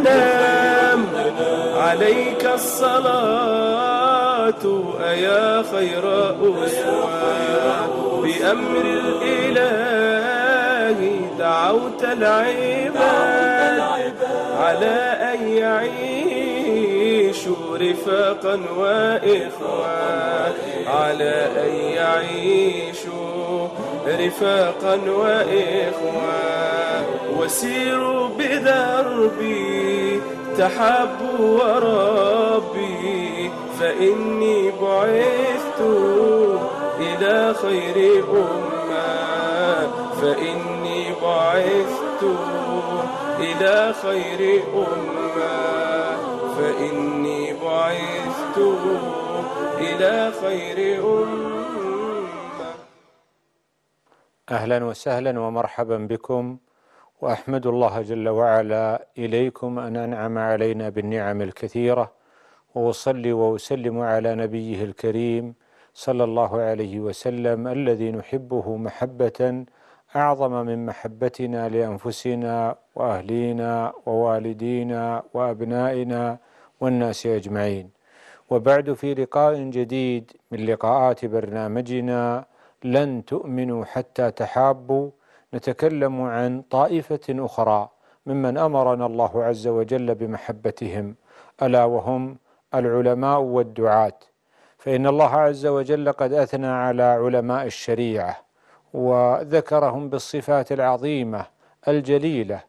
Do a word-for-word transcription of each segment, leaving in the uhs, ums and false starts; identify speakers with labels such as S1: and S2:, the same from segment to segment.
S1: الأنام. عليك الصلاة أيا خير أسوة، بأمر الإله دعوت العباد على أن يعيشوا رفاقا وإخوة، على أن يعيشوا رفاقا وإخوة. وسيروا بدربي تحبوا وربي، فإني بعثت إلى خير أمة، فإني بعثت إلى خير أمة، فإني بعثت إلى خير أمة.
S2: أهلا وسهلا ومرحبا بكم، وأحمد الله جل وعلا إليكم أن أنعم علينا بالنعم الكثيرة، وأصلي وأسلم على نبيه الكريم صلى الله عليه وسلم الذي نحبه محبة أعظم من محبتنا لأنفسنا وأهلينا ووالدينا وأبنائنا والناس أجمعين. وبعد، في لقاء جديد من لقاءات برنامجنا لن تؤمنوا حتى تحابوا، نتكلم عن طائفة أخرى ممن أمرنا الله عز وجل بمحبتهم، ألا وهم العلماء والدعاة. فإن الله عز وجل قد أثنى على علماء الشريعة وذكرهم بالصفات العظيمة الجليلة،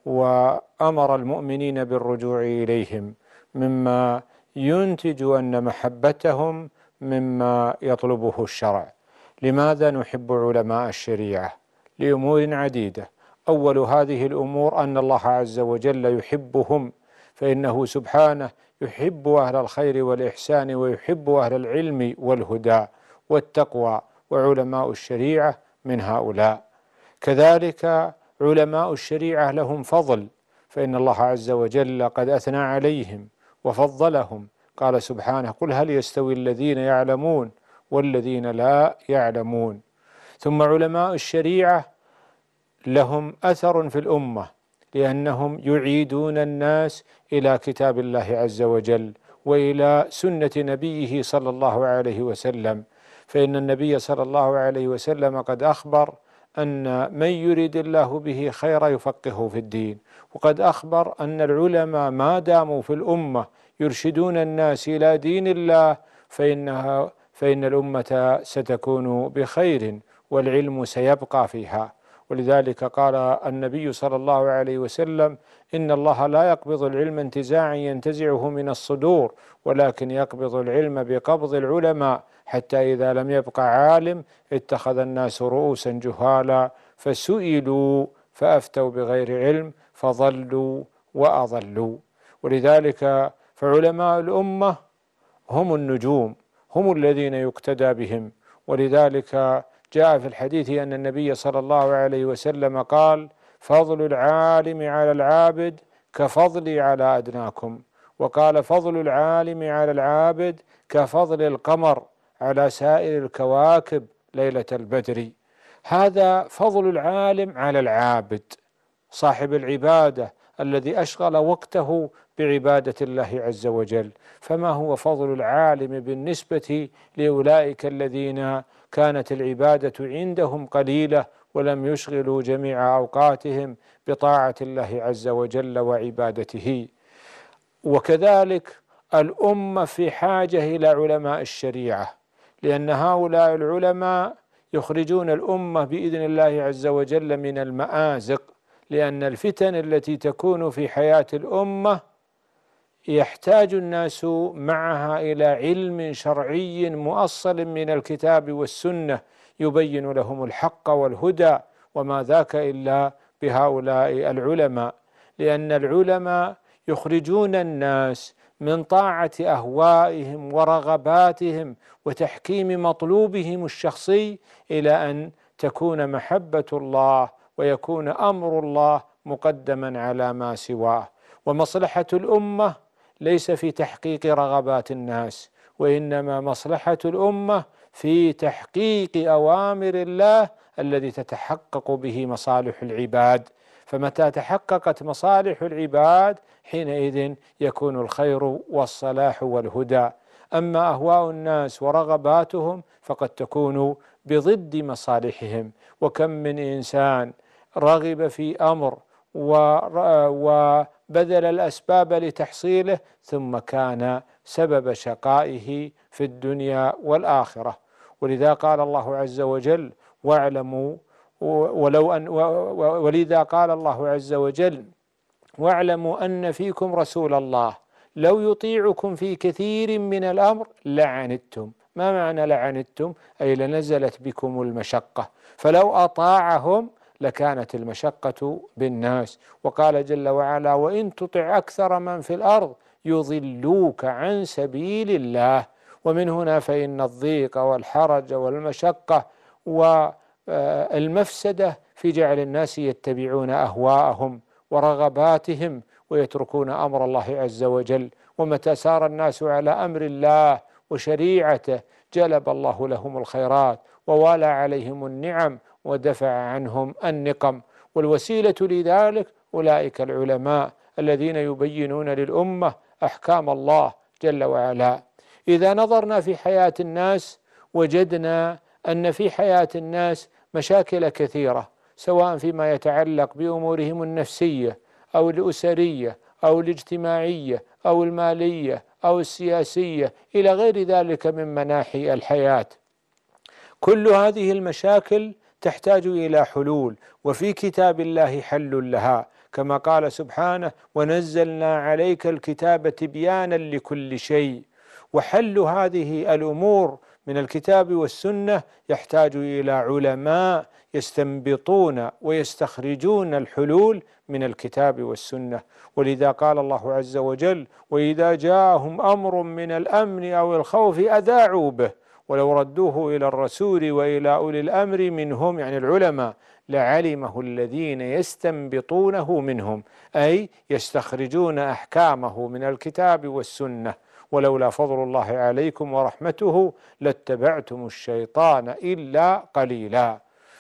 S2: وأمر المؤمنين بالرجوع إليهم، مما ينتج أن محبتهم مما يطلبه الشرع. لماذا نحب علماء الشريعة؟ لأمور عديدة. أول هذه الأمور أن الله عز وجل يحبهم، فإنه سبحانه يحب أهل الخير والإحسان، ويحب أهل العلم والهدى والتقوى، وعلماء الشريعة من هؤلاء. كذلك علماء الشريعة لهم فضل، فإن الله عز وجل قد أثنى عليهم وفضلهم. قال سبحانه: قل هل يستوي الذين يعلمون والذين لا يعلمون. ثم علماء الشريعة لهم أثر في الأمة، لأنهم يعيدون الناس إلى كتاب الله عز وجل وإلى سنة نبيه صلى الله عليه وسلم. فإن النبي صلى الله عليه وسلم قد أخبر أن من يريد الله به خيرا يفقهه في الدين، وقد أخبر أن العلماء ما داموا في الأمة يرشدون الناس إلى دين الله فإنها فإن الأمة ستكون بخير والعلم سيبقى فيها. ولذلك قال النبي صلى الله عليه وسلم: إن الله لا يقبض العلم انتزاعا ينتزعه من الصدور، ولكن يقبض العلم بقبض العلماء، حتى إذا لم يبق عالم اتخذ الناس رؤوسا جهالا فسئلوا فأفتوا بغير علم فضلوا وأضلوا. ولذلك فعلماء الأمة هم النجوم، هم الذين يقتدى بهم. ولذلك جاء في الحديث أن النبي صلى الله عليه وسلم قال: فضل العالم على العابد كفضلي على أدناكم. وقال: فضل العالم على العابد كفضل القمر على سائر الكواكب ليلة البدر. هذا فضل العالم على العابد، صاحب العبادة الذي أشغل وقته بعبادة الله عز وجل. فما هو فضل العالم بالنسبة لأولئك الذين كانت العبادة عندهم قليلة ولم يشغلوا جميع أوقاتهم بطاعة الله عز وجل وعبادته؟ وكذلك الأمة في حاجة إلى علماء الشريعة، لأن هؤلاء العلماء يخرجون الأمة بإذن الله عز وجل من المآزق، لأن الفتن التي تكون في حياة الأمة يحتاج الناس معها إلى علم شرعي مؤصل من الكتاب والسنة يبين لهم الحق والهدى، وما ذاك إلا بهؤلاء العلماء. لأن العلماء يخرجون الناس من طاعة أهوائهم ورغباتهم وتحكيم مطلوبهم الشخصي إلى أن تكون محبة الله ويكون أمر الله مقدما على ما سواه. ومصلحة الأمة ليس في تحقيق رغبات الناس، وإنما مصلحة الأمة في تحقيق أوامر الله الذي تتحقق به مصالح العباد. فمتى تحققت مصالح العباد حينئذ يكون الخير والصلاح والهدى. أما أهواء الناس ورغباتهم فقد تكون بضد مصالحهم. وكم من إنسان رغب في أمر وبذل الأسباب لتحصيله ثم كان سبب شقائه في الدنيا والآخرة. ولذا قال الله عز وجل: واعلموا ولو أن ولذا قال الله عز وجل: واعلموا أن فيكم رسول الله لو يطيعكم في كثير من الأمر لعنتم. ما معنى لعنتم؟ أي لنزلت بكم المشقة، فلو أطاعهم لكانت المشقة بالناس. وقال جل وعلا: وإن تطع أكثر من في الأرض يضلوك عن سبيل الله. ومن هنا فإن الضيق والحرج والمشقة والمفسدة في جعل الناس يتبعون أهواءهم ورغباتهم ويتركون أمر الله عز وجل. ومتى سار الناس على أمر الله وشريعته جلب الله لهم الخيرات ووالى عليهم النعم ودفع عنهم النقم. والوسيلة لذلك أولئك العلماء الذين يبينون للأمة أحكام الله جل وعلا. إذا نظرنا في حياة الناس وجدنا أن في حياة الناس مشاكل كثيرة، سواء فيما يتعلق بأمورهم النفسية أو الأسرية أو الاجتماعية أو المالية أو السياسية إلى غير ذلك من مناحي الحياة. كل هذه المشاكل تحتاج إلى حلول، وفي كتاب الله حل لها، كما قال سبحانه: ونزلنا عليك الكتاب تبيانا لكل شيء. وحل هذه الأمور من الكتاب والسنة يحتاج إلى علماء يستنبطون ويستخرجون الحلول من الكتاب والسنة. ولذا قال الله عز وجل: وإذا جاءهم أمر من الأمن أو الخوف أذاعوا به ولو ردوه إلى الرسول وإلى أولي الأمر منهم، يعني العلماء، لعلمه الذين يستنبطونه منهم، أي يستخرجون أحكامه من الكتاب والسنة. ولولا فضل الله عليكم ورحمته لاتبعتم الشيطان إلا قليلا.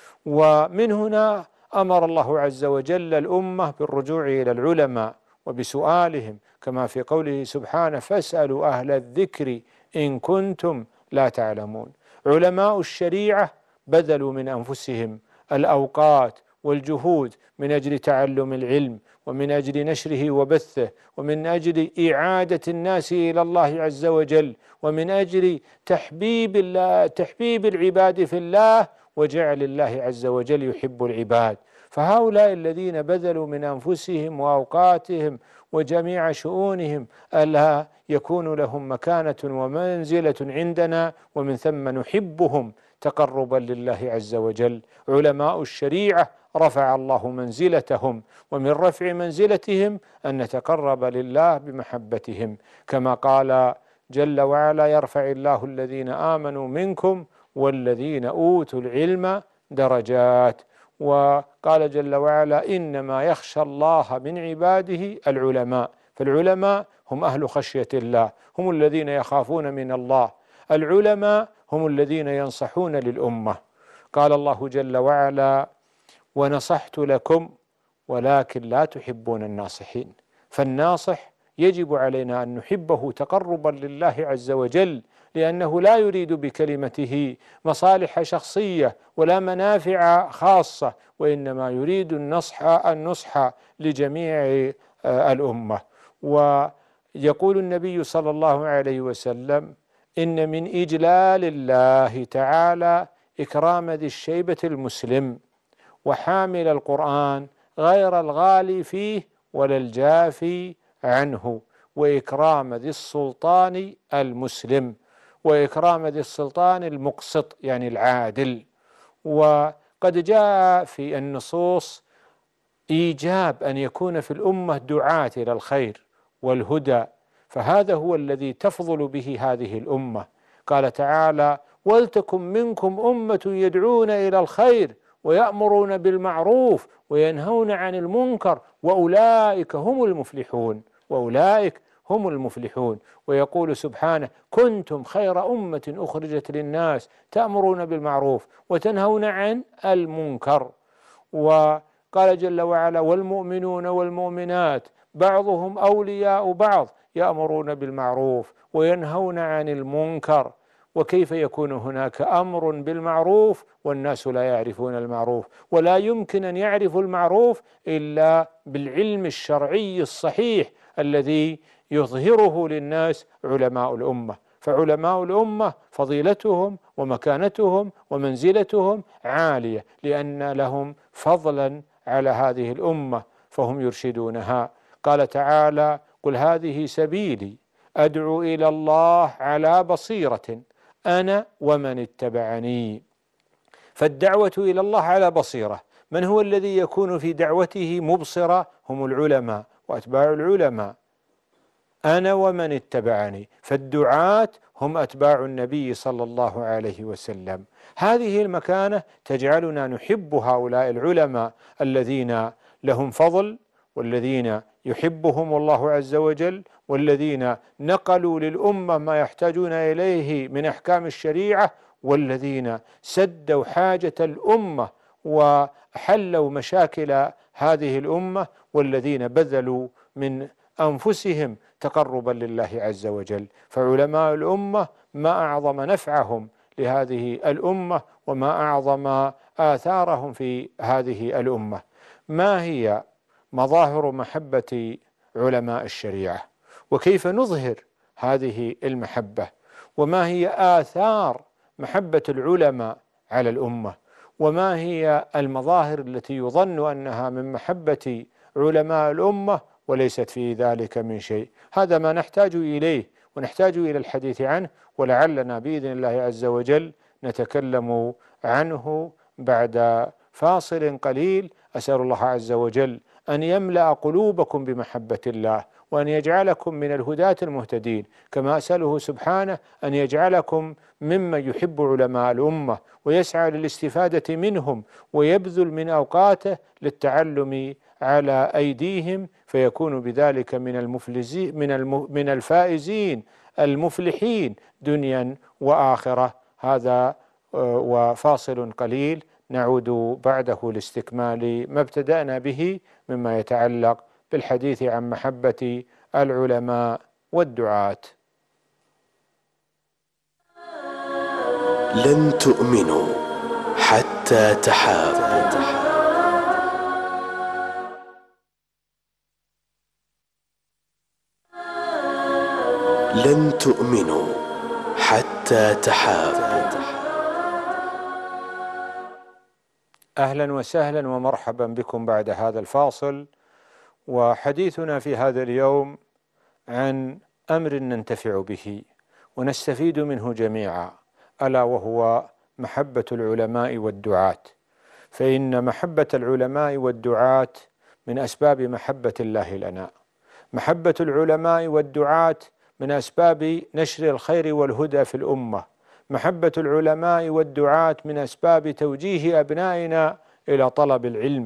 S2: ومن هنا أمر الله عز وجل الأمة بالرجوع إلى العلماء وبسؤالهم، كما في قوله سبحانه: فاسألوا أهل الذكر إن كنتم لا تعلمون. علماء الشريعة بذلوا من أنفسهم الأوقات والجهود من أجل تعلم العلم ومن أجل نشره وبثه ومن أجل إعادة الناس إلى الله عز وجل ومن أجل تحبيب الله تحبيب العباد في الله وجعل الله عز وجل يحب العباد. فهؤلاء الذين بذلوا من أنفسهم وأوقاتهم وجميع شؤونهم ألا يكون لهم مكانة ومنزلة عندنا، ومن ثم نحبهم تقربا لله عز وجل. علماء الشريعة رفع الله منزلتهم، ومن رفع منزلتهم أن نتقرب لله بمحبتهم، كما قال جل وعلا: يرفع الله الذين آمنوا منكم والذين أوتوا العلم درجات. وقال جل وعلا: إنما يخشى الله من عباده العلماء. فالعلماء هم أهل خشية الله، هم الذين يخافون من الله. العلماء هم الذين ينصحون للأمة. قال الله جل وعلا: ونصحت لكم ولكن لا تحبون الناصحين. فالناصح يجب علينا أن نحبه تقربا لله عز وجل، لأنه لا يريد بكلمته مصالح شخصية ولا منافع خاصة، وإنما يريد النصح النصح لجميع الأمة. ويقول النبي صلى الله عليه وسلم: إن من إجلال الله تعالى إكرام ذي الشيبة المسلم وحامل القرآن غير الغالي فيه ولا الجافي عنه، وإكرام ذي السلطان المسلم، وإكرام ذي السلطان المقسط يعني العادل. وقد جاء في النصوص إيجاب أن يكون في الأمة دعاة إلى الخير والهدى، فهذا هو الذي تفضل به هذه الأمة. قال تعالى: ولتكن منكم أمة يدعون إلى الخير ويأمرون بالمعروف وينهون عن المنكر وأولئك هم المفلحون وأولئك هم المفلحون. ويقول سبحانه: كنتم خير أمة أخرجت للناس تأمرون بالمعروف وتنهون عن المنكر. و قال جل وعلا: والمؤمنون والمؤمنات بعضهم أولياء بعض يأمرون بالمعروف وينهون عن المنكر. وكيف يكون هناك أمر بالمعروف والناس لا يعرفون المعروف؟ ولا يمكن أن يعرفوا المعروف إلا بالعلم الشرعي الصحيح الذي يظهره للناس علماء الأمة. فعلماء الأمة فضيلتهم ومكانتهم ومنزلتهم عالية، لأن لهم فضلا على هذه الأمة فهم يرشدونها. قال تعالى: قل هذه سبيلي أدعو إلى الله على بصيرة أنا ومن اتبعني. فالدعوة إلى الله على بصيرة. من هو الذي يكون في دعوته مبصرة؟ هم العلماء وأتباع العلماء. أنا ومن اتبعني، فالدعاة هم أتباع النبي صلى الله عليه وسلم. هذه المكانة تجعلنا نحب هؤلاء العلماء الذين لهم فضل، والذين يحبهم الله عز وجل، والذين نقلوا للأمة ما يحتاجون إليه من أحكام الشريعة، والذين سدوا حاجة الأمة وحلوا مشاكل هذه الأمة، والذين بذلوا من أنفسهم تقربا لله عز وجل. فعلماء الأمة ما أعظم نفعهم لهذه الأمة وما أعظم آثارهم في هذه الأمة. ما هي مظاهر محبة علماء الشريعة؟ وكيف نظهر هذه المحبة؟ وما هي آثار محبة العلماء على الأمة؟ وما هي المظاهر التي يظن أنها من محبة علماء الأمة وليست في ذلك من شيء؟ هذا ما نحتاج إليه ونحتاج إلى الحديث عنه، ولعلنا بإذن الله عز وجل نتكلم عنه بعد فاصل قليل. أسأل الله عز وجل أن يملأ قلوبكم بمحبة الله، وأن يجعلكم من الهداة المهتدين، كما أسأله سبحانه أن يجعلكم ممن يحب علماء الأمة ويسعى للاستفادة منهم ويبذل من أوقاته للتعلم على أيديهم، فيكون بذلك من المفلزين من من الفائزين المفلحين دنيا وآخرة. هذا وفاصل قليل نعود بعده لاستكمال ما ابتدأنا به مما يتعلق بالحديث عن محبة العلماء والدعاة.
S3: لن تؤمنوا حتى تحابوا. لن تؤمنوا حتى تحابوا.
S2: أهلا وسهلا ومرحبا بكم بعد هذا الفاصل. وحديثنا في هذا اليوم عن أمر ننتفع به ونستفيد منه جميعا، ألا وهو محبة العلماء والدعاة. فإن محبة العلماء والدعاة من أسباب محبة الله لنا. محبة العلماء والدعاة من أسباب نشر الخير والهدى في الأمة. محبة العلماء والدعاة من أسباب توجيه أبنائنا إلى طلب العلم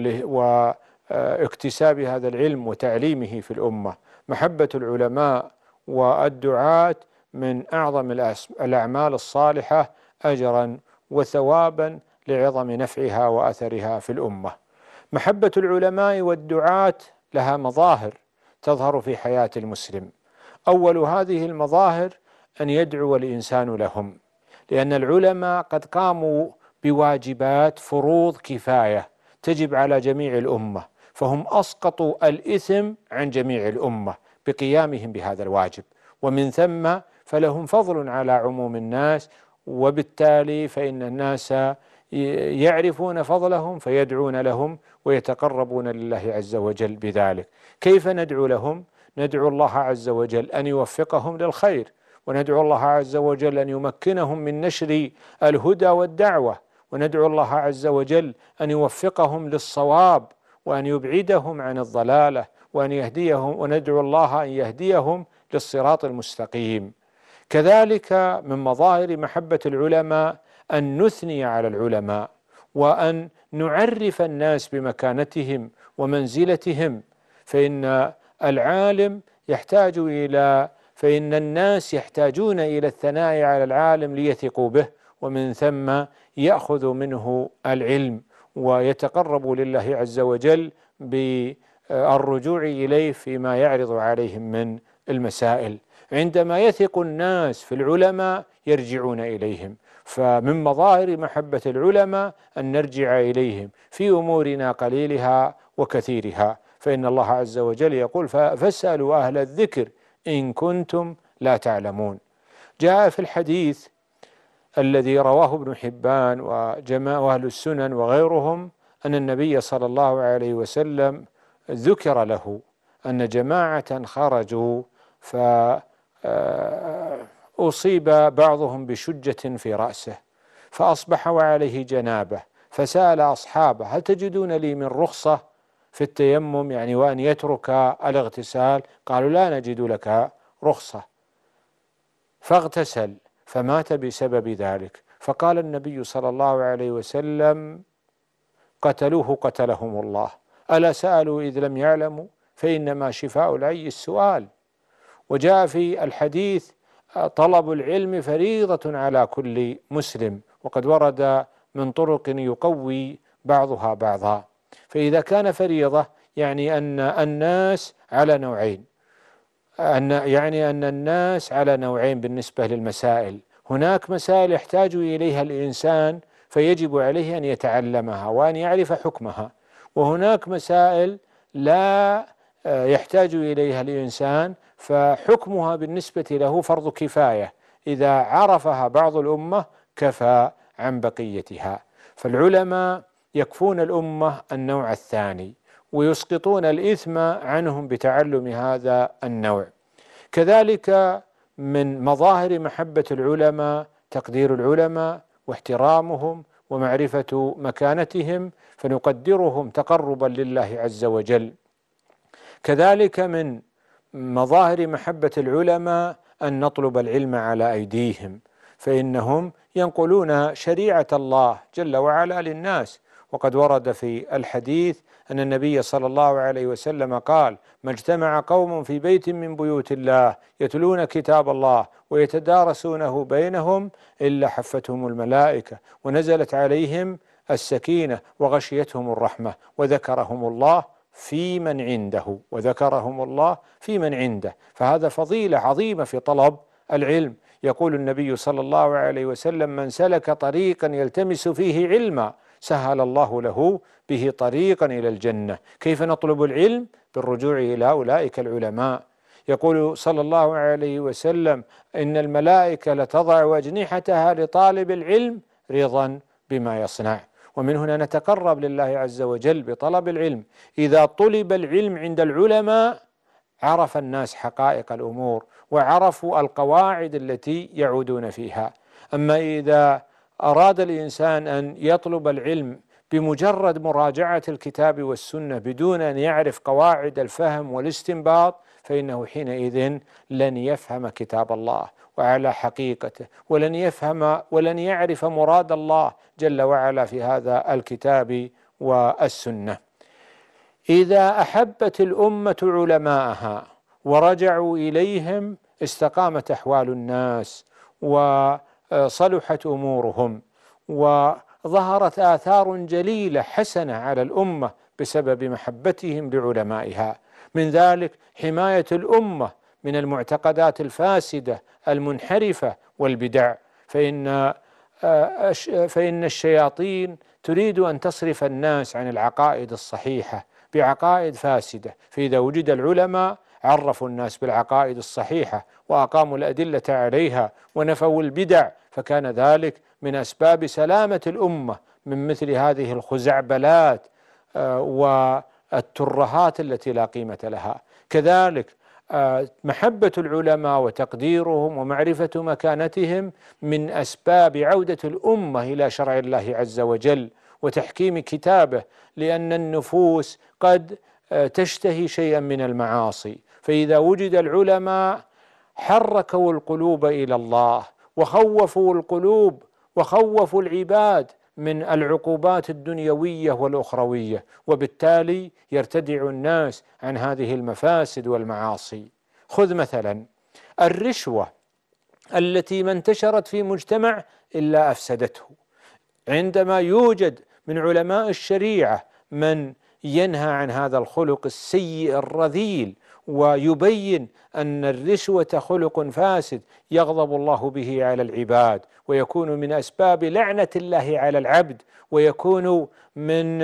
S2: واكتساب هذا العلم وتعليمه في الأمة. محبة العلماء والدعاة من أعظم الأعمال الصالحة أجرا وثوابا لعظم نفعها وأثرها في الأمة. محبة العلماء والدعاة لها مظاهر تظهر في حياة المسلم. أول هذه المظاهر أن يدعو الإنسان لهم، لأن العلماء قد قاموا بواجبات فروض كفاية تجب على جميع الأمة، فهم أسقطوا الإثم عن جميع الأمة بقيامهم بهذا الواجب، ومن ثم فلهم فضل على عموم الناس، وبالتالي فإن الناس يعرفون فضلهم فيدعون لهم ويتقربون لله عز وجل بذلك. كيف ندعو لهم؟ ندعو الله عز وجل أن يوفقهم للخير، وندعو الله عز وجل أن يمكنهم من نشر الهدى والدعوة، وندعو الله عز وجل أن يوفقهم للصواب وأن يبعدهم عن الضلالة وأن يهديهم، وندعو الله أن يهديهم للصراط المستقيم. كذلك من مظاهر محبة العلماء أن نثني على العلماء وأن نعرف الناس بمكانتهم ومنزلتهم، فإن العالم يحتاج إلى فإن الناس يحتاجون إلى الثناء على العالم ليثقوا به، ومن ثم يأخذ منه العلم. ويتقربوا لله عز وجل بالرجوع إليه فيما يعرض عليهم من المسائل. عندما يثق الناس في العلماء يرجعون إليهم، فمن مظاهر محبة العلماء أن نرجع إليهم في أمورنا قليلها وكثيرها، فإن الله عز وجل يقول فاسألوا أهل الذكر إن كنتم لا تعلمون. جاء في الحديث الذي رواه ابن حبان وجماعة أهل السنن وغيرهم أن النبي صلى الله عليه وسلم ذكر له أن جماعة خرجوا فأصيب بعضهم بشجة في رأسه فأصبح وعليه جنابه، فسأل أصحابه هل تجدون لي من رخصة في التيمم، يعني وأن يترك الاغتسال؟ قالوا لا نجد لك رخصة، فاغتسل فمات بسبب ذلك. فقال النبي صلى الله عليه وسلم قتلوه قتلهم الله، ألا سألوا إذ لم يعلموا فإنما شفاء العي السؤال. وجاء في الحديث طلب العلم فريضة على كل مسلم، وقد ورد من طرق يقوي بعضها بعضا. فإذا كان فريضة يعني أن الناس على نوعين، أن يعني أن الناس على نوعين بالنسبة للمسائل. هناك مسائل يحتاج إليها الإنسان فيجب عليه أن يتعلمها وأن يعرف حكمها، وهناك مسائل لا يحتاج إليها الإنسان فحكمها بالنسبة له فرض كفاية، إذا عرفها بعض الأمة كفى عن بقيتها. فالعلماء يكفون الأمة النوع الثاني ويسقطون الإثم عنهم بتعلم هذا النوع. كذلك من مظاهر محبة العلماء تقدير العلماء واحترامهم ومعرفة مكانتهم، فنقدرهم تقربا لله عز وجل. كذلك من مظاهر محبة العلماء أن نطلب العلم على أيديهم، فإنهم ينقلون شريعة الله جل وعلا للناس. وقد ورد في الحديث أن النبي صلى الله عليه وسلم قال ما اجتمع قوم في بيت من بيوت الله يتلون كتاب الله ويتدارسونه بينهم إلا حفتهم الملائكة ونزلت عليهم السكينة وغشيتهم الرحمة وذكرهم الله في من عنده وذكرهم الله في من عنده. فهذا فضيلة عظيمة في طلب العلم. يقول النبي صلى الله عليه وسلم من سلك طريقا يلتمس فيه علما سهل الله له به طريقا إلى الجنة. كيف نطلب العلم؟ بالرجوع إلى أولئك العلماء. يقول صلى الله عليه وسلم إن الملائكة لتضع أجنحتها لطالب العلم رضا بما يصنع. ومن هنا نتقرب لله عز وجل بطلب العلم. إذا طلب العلم عند العلماء عرف الناس حقائق الأمور وعرفوا القواعد التي يعودون فيها. أما إذا أراد الإنسان أن يطلب العلم بمجرد مراجعة الكتاب والسنة بدون أن يعرف قواعد الفهم والاستنباط فإنه حينئذ لن يفهم كتاب الله وعلى حقيقته، ولن يفهم ولن يعرف مراد الله جل وعلا في هذا الكتاب والسنة. إذا أحبت الأمة علماءها ورجعوا إليهم استقامت أحوال الناس وصلحت أمورهم، وظهرت آثار جليلة حسنة على الأمة بسبب محبتهم لعلمائها. من ذلك حماية الأمة من المعتقدات الفاسدة المنحرفة والبدع، فإن فإن الشياطين تريد أن تصرف الناس عن العقائد الصحيحة بعقائد فاسدة، فإذا وجد العلماء عرفوا الناس بالعقائد الصحيحة وأقاموا الأدلة عليها ونفوا البدع، فكان ذلك من أسباب سلامة الأمة من مثل هذه الخزعبلات والترهات التي لا قيمة لها. كذلك محبة العلماء وتقديرهم ومعرفة مكانتهم من أسباب عودة الأمة إلى شرع الله عز وجل وتحكيم كتابه، لأن النفوس قد تشتهي شيئا من المعاصي، فإذا وجد العلماء حركوا القلوب إلى الله وخوفوا القلوب وخوفوا العباد من العقوبات الدنيوية والأخروية، وبالتالي يرتدع الناس عن هذه المفاسد والمعاصي. خذ مثلا الرشوة التي ما انتشرت في مجتمع إلا أفسدته. عندما يوجد من علماء الشريعة من ينهى عن هذا الخلق السيء الرذيل ويبين أن الرشوة خلق فاسد يغضب الله به على العباد، ويكون من أسباب لعنة الله على العبد، ويكون من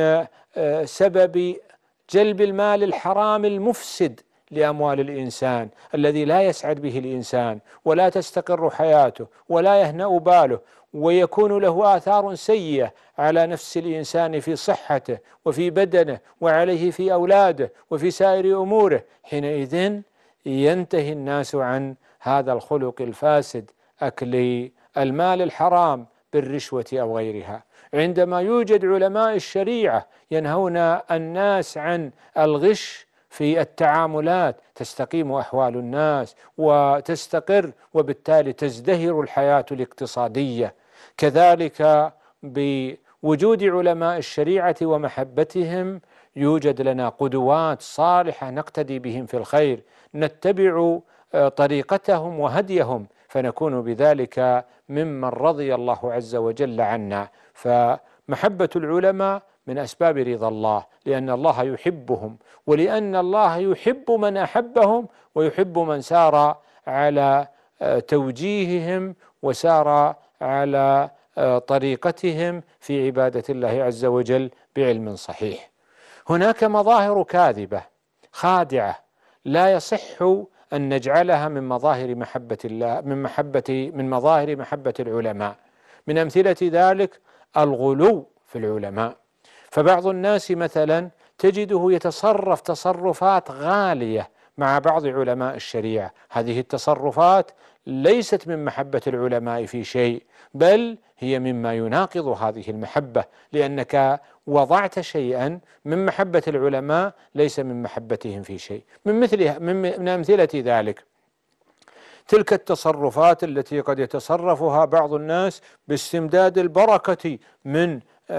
S2: سبب جلب المال الحرام المفسد لأموال الإنسان الذي لا يسعد به الإنسان ولا تستقر حياته ولا يهنأ باله، ويكون له آثار سيئة على نفس الإنسان في صحته وفي بدنه وعليه في أولاده وفي سائر أموره. حينئذ ينتهي الناس عن هذا الخلق الفاسد، أكل المال الحرام بالرشوة أو غيرها. عندما يوجد علماء الشريعة ينهون الناس عن الغش في التعاملات تستقيم أحوال الناس وتستقر، وبالتالي تزدهر الحياة الاقتصادية. كذلك بوجود علماء الشريعة ومحبتهم يوجد لنا قدوات صالحة نقتدي بهم في الخير، نتبع طريقتهم وهديهم فنكون بذلك ممن رضي الله عز وجل عنا. فمحبة العلماء من أسباب رضا الله، لأن الله يحبهم، ولأن الله يحب من أحبهم ويحب من سار على توجيههم وسار على طريقتهم في عبادة الله عز وجل بعلم صحيح. هناك مظاهر كاذبة خادعة لا يصح أن نجعلها من مظاهر محبة الله من محبة من مظاهر محبة العلماء. من أمثلة ذلك الغلو في العلماء، فبعض الناس مثلا تجده يتصرف تصرفات غالية مع بعض علماء الشريعة، هذه التصرفات ليست من محبة العلماء في شيء، بل هي مما يناقض هذه المحبة، لأنك وضعت شيئا من محبة العلماء ليس من محبتهم في شيء. من مثل من أمثلة ذلك تلك التصرفات التي قد يتصرفها بعض الناس باستمداد البركة من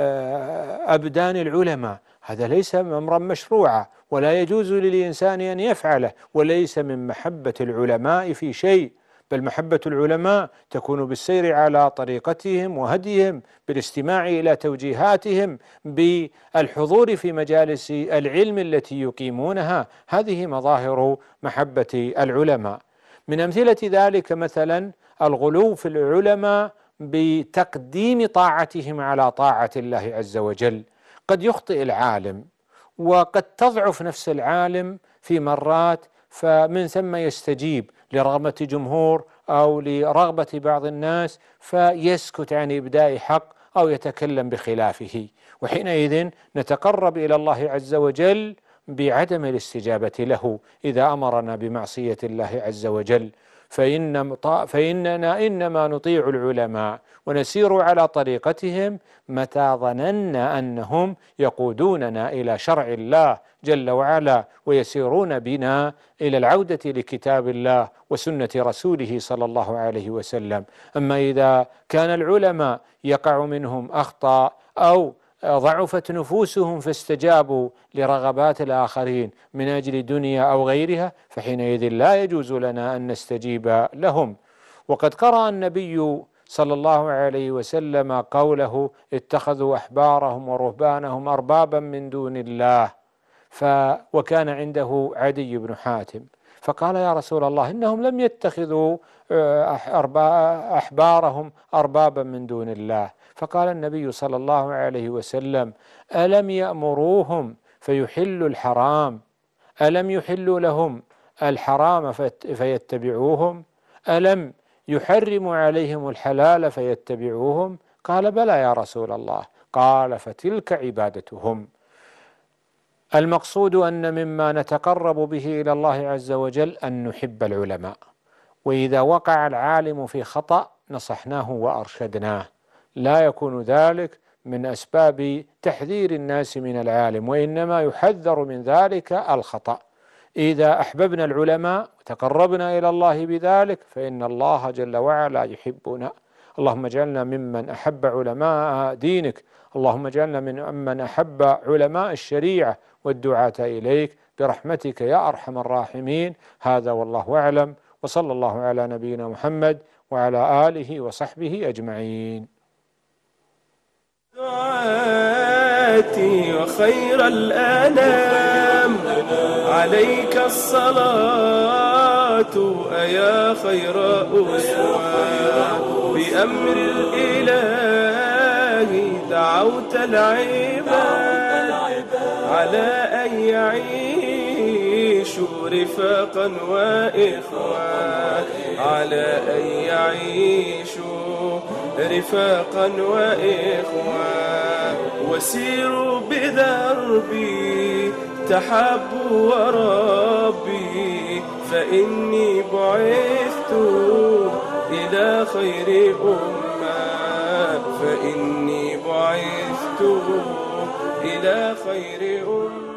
S2: أبدان العلماء، هذا ليس أمرا مشروعا ولا يجوز للإنسان أن يفعله، وليس من محبة العلماء في شيء، بل محبة العلماء تكون بالسير على طريقتهم وهديهم، بالاستماع إلى توجيهاتهم، بالحضور في مجالس العلم التي يقيمونها. هذه مظاهر محبة العلماء. من أمثلة ذلك مثلا الغلو في العلماء بتقديم طاعتهم على طاعة الله عز وجل. قد يخطئ العالم وقد تضعف نفس العالم في مرات، فمن ثم يستجيب لرغبة جمهور أو لرغبة بعض الناس فيسكت عن إبداء حق أو يتكلم بخلافه، وحينئذ نتقرب إلى الله عز وجل بعدم الاستجابة له إذا أمرنا بمعصية الله عز وجل. فإن فإننا إنما نطيع العلماء ونسير على طريقتهم متى ظننا أنهم يقودوننا إلى شرع الله جل وعلا ويسيرون بنا إلى العودة لكتاب الله وسنة رسوله صلى الله عليه وسلم. أما إذا كان العلماء يقع منهم أخطاء أو ضعفت نفوسهم فاستجابوا لرغبات الآخرين من أجل دنيا أو غيرها، فحينئذ لا يجوز لنا أن نستجيب لهم. وقد قرأ النبي صلى الله عليه وسلم قوله اتخذوا أحبارهم ورهبانهم أربابا من دون الله، ف وكان عنده عدي بن حاتم فقال يا رسول الله إنهم لم يتخذوا أحبارهم أربابا من دون الله، فقال النبي صلى الله عليه وسلم ألم يأمروهم فيحلوا الحرام؟ ألم يحلوا لهم الحرام فيتبعوهم؟ ألم يحرموا عليهم الحلال فيتبعوهم؟ قال بلى يا رسول الله. قال فتلك عبادتهم. المقصود أن مما نتقرب به إلى الله عز وجل أن نحب العلماء، وإذا وقع العالم في خطأ نصحناه وأرشدناه، لا يكون ذلك من أسباب تحذير الناس من العالم، وإنما يحذر من ذلك الخطأ. إذا أحببنا العلماء وتقربنا إلى الله بذلك فإن الله جل وعلا يحبنا. اللهم اجعلنا ممن أحب علماء دينك، اللهم اجعلنا ممن أحب علماء الشريعة والدعاة إليك برحمتك يا أرحم الراحمين. هذا والله أعلم، وصلى الله على نبينا محمد وعلى آله وصحبه أجمعين.
S1: حياتي وخير الأنام، عليك الصلاة أيا خير أسوة، بأمر الإله دعوت العباد على أن يعيشوا رفاقا وإخوة، على أن يعيشوا رفاقا وإخوة، وسيروا بدربي تحبوا وربي، فإني بعثت إلى خير أمة، فإني بعثت إلى خير أمة.